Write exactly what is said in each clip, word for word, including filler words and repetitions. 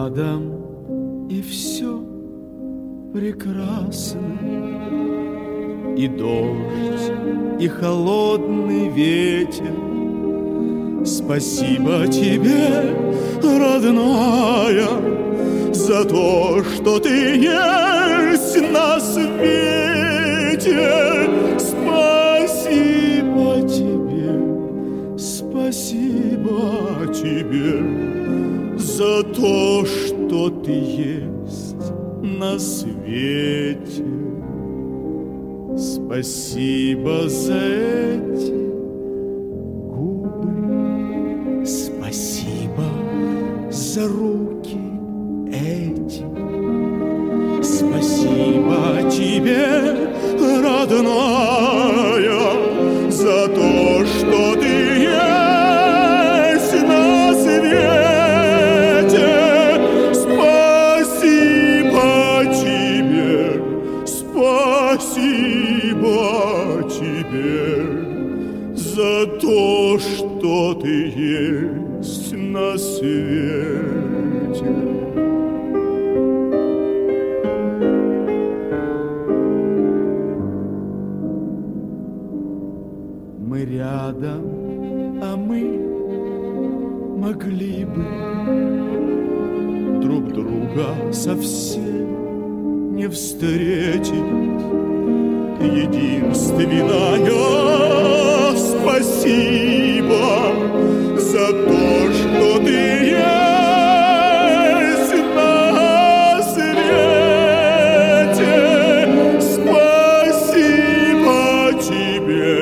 рядом, и все прекрасно. И дождь, и холодный ветер. Спасибо тебе, родная, за то, что ты есть на свете. Спасибо тебе, спасибо тебе за то, что ты есть на свете. Спасибо за эти губы, спасибо за руки эти. Спасибо тебе, родная, за то, что ты есть на свете. Спасибо тебе, спасибо тебе за то, что ты есть на свете. Мы рядом, а мы могли бы друг друга совсем не встретить. Единственное спасибо за то, что ты есть на свете. Спасибо тебе,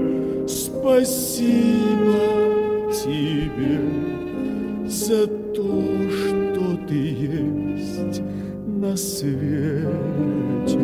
спасибо тебе за то, что ты есть на свете.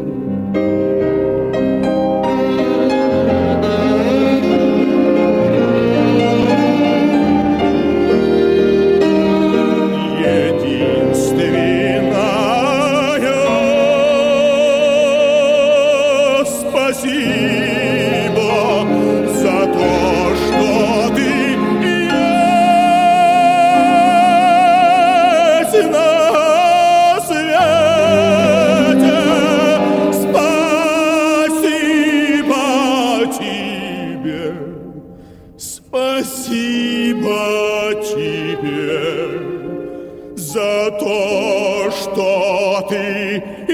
Спасибо за то, что ты есть на свете. Спасибо тебе, спасибо тебе за то, что ты